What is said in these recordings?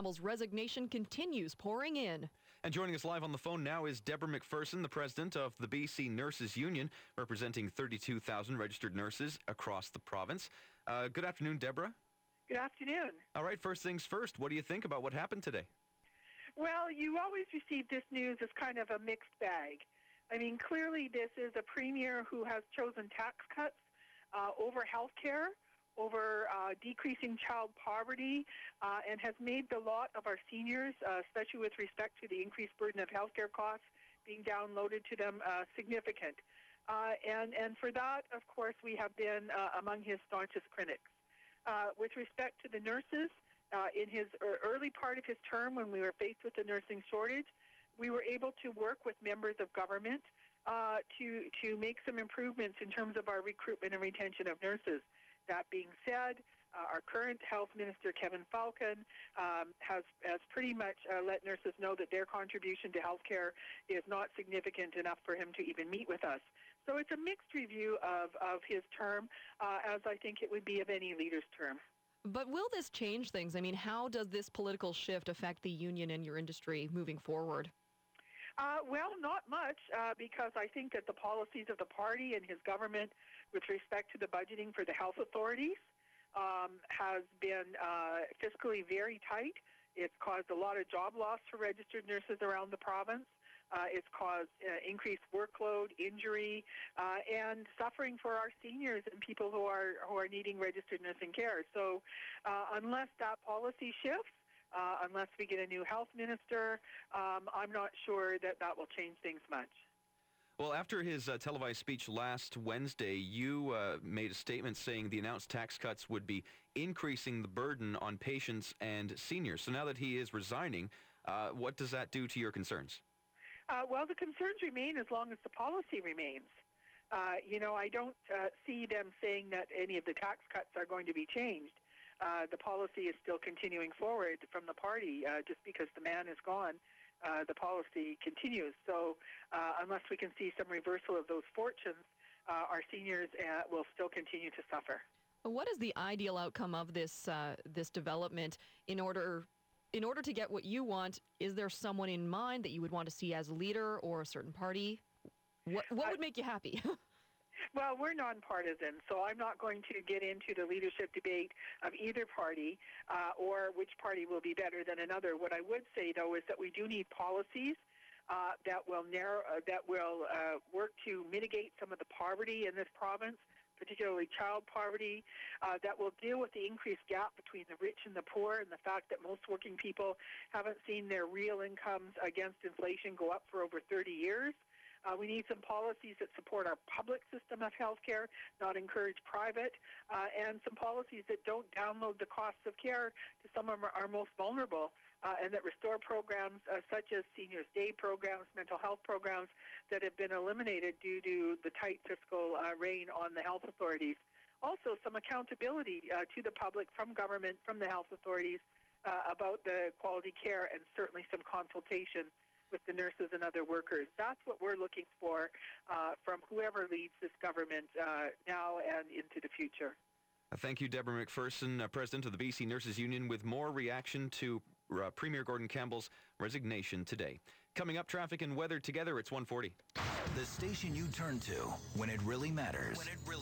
Campbell's resignation continues pouring in. And joining us live on the phone now is Deborah McPherson, the president of the BC Nurses Union, representing 32,000 registered nurses across the province. Good afternoon, Deborah. Good afternoon. All right, first things first, what do you think about what happened today? Well, you always receive this news as kind of a mixed bag. I mean, clearly this is a premier who has chosen tax cuts over health care, over decreasing child poverty, and has made the lot of our seniors, especially with respect to the increased burden of health care costs being downloaded to them, significant. And for that, of course, we have been among his staunchest critics. With respect to the nurses, in his early part of his term, when we were faced with the nursing shortage, we were able to work with members of government to make some improvements in terms of our recruitment and retention of nurses. That being said, our current health minister, Kevin Falcon, has pretty much let nurses know that their contribution to healthcare is not significant enough for him to even meet with us. So it's a mixed review of his term, as I think it would be of any leader's term. But will this change things? I mean, how does this political shift affect the union and your industry moving forward? Well, not much, because I think that the policies of the party and his government with respect to the budgeting for the health authorities has been fiscally very tight. It's caused a lot of job loss for registered nurses around the province. It's caused increased workload, injury, and suffering for our seniors and people who are needing registered nursing care. So unless that policy shifts, unless we get a new health minister, I'm not sure that will change things much. Well, after his televised speech last Wednesday, you made a statement saying the announced tax cuts would be increasing the burden on patients and seniors. So now that he is resigning, what does that do to your concerns? Well, the concerns remain as long as the policy remains. I don't see them saying that any of the tax cuts are going to be changed. The policy is still continuing forward from the party. Just because the man is gone, the policy continues. So unless we can see some reversal of those fortunes, our seniors will still continue to suffer. What is the ideal outcome of this development in order to get what you want? Is there someone in mind that you would want to see as a leader or a certain party? What would make you happy? Well, we're nonpartisan, so I'm not going to get into the leadership debate of either party or which party will be better than another. What I would say, though, is that we do need policies that will work to mitigate some of the poverty in this province, particularly child poverty, that will deal with the increased gap between the rich and the poor and the fact that most working people haven't seen their real incomes against inflation go up for over 30 years. We need some policies that support our public system of health care, not encourage private, and some policies that don't download the costs of care to some of our most vulnerable, and that restore programs such as Seniors' Day programs, mental health programs that have been eliminated due to the tight fiscal rein on the health authorities. Also, some accountability to the public from government, from the health authorities about the quality care, and certainly some consultation with the nurses and other workers. That's what we're looking for from whoever leads this government now and into the future. Thank you, Deborah McPherson, president of the BC Nurses Union, with more reaction to Premier Gordon Campbell's resignation today. Coming up, traffic and weather together, it's 1:40. The station you turn to when it really matters.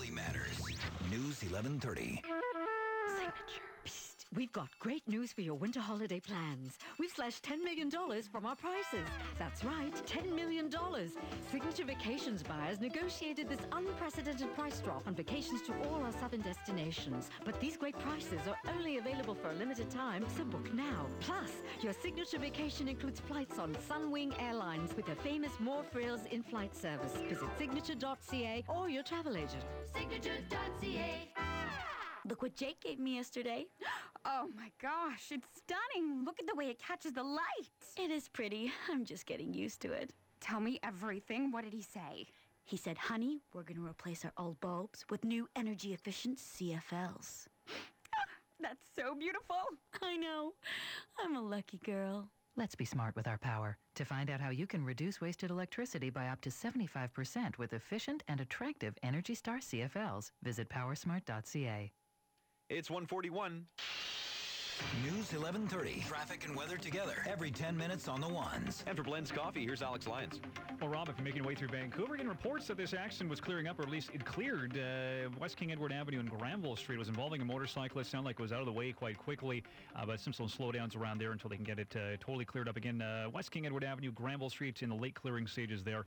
News 1130. Signature. Psst. We've got great news for your winter holiday plans. We've slashed $10 million from our prices. That's right, $10 million. Signature Vacations buyers negotiated this unprecedented price drop on vacations to all our southern destinations. But these great prices are only available for a limited time, so book now. Plus, your Signature Vacation includes flights on Sunwing Airlines with their famous More Frills in-flight service. Visit signature.ca or your travel agent. Signature.ca. Look what Jake gave me yesterday. Oh my gosh, it's stunning. Look at the way it catches the light. It is pretty. I'm just getting used to it. Tell me everything. What did he say? He said, honey, we're going to replace our old bulbs with new energy-efficient CFLs. That's so beautiful. I know. I'm a lucky girl. Let's be smart with our power. To find out how you can reduce wasted electricity by up to 75% with efficient and attractive Energy Star CFLs, visit powersmart.ca. It's 1:41. News 1130. Traffic and weather together every 10 minutes on the ones. And for Blends Coffee, here's Alex Lyons. Well, Rob, if you're making your way through Vancouver, again, reports that this accident was clearing up, or at least it cleared. West King Edward Avenue and Granville Street was involving a motorcyclist. Sounded like it was out of the way quite quickly, but some slowdowns around there until they can get it totally cleared up again. West King Edward Avenue, Granville Street in the late clearing stages there.